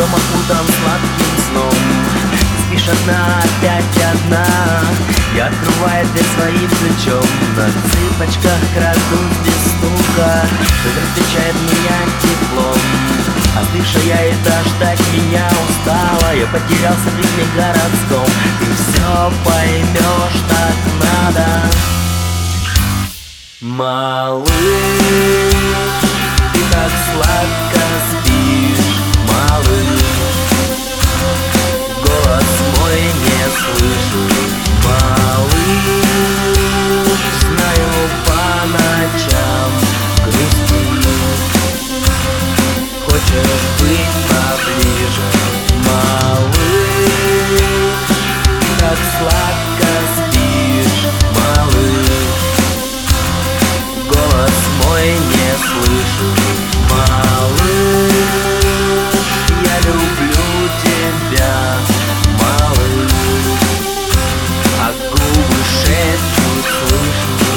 дом окутан сладким сном. Спишь одна, опять одна. Я открываю дверь своим ключом. На цыпочках крадусь без стука. Ветер встречает меня теплом. Остывшая эта ждать меня устала. Я потерялся в ритме городском. Ты все поймешь, так надо. Малыш, ты так сладко спишь, малыш. Голос мой не слышу, малыш. Знаю, по ночам грустишь. Хочешь быть поближе, малыш. Ты так сладко спишь, малыш. Голос мой не слышу, малыш. Я люблю тебя, малыш. А губы шепчут, слышу.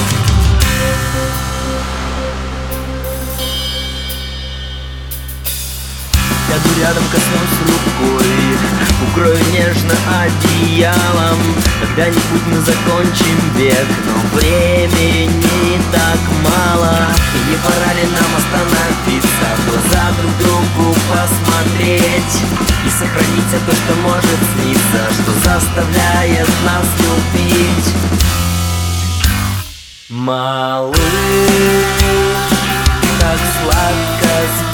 Сяду рядом, коснусь рукой, укрою нежно одеялом. Когда-нибудь мы закончим бег, но времени так мало. И не пора ли нам остановиться, в глаза друг другу посмотреть и сохранить все то, что может сниться, что заставляет нас любить. Малыш, так сладко спишь.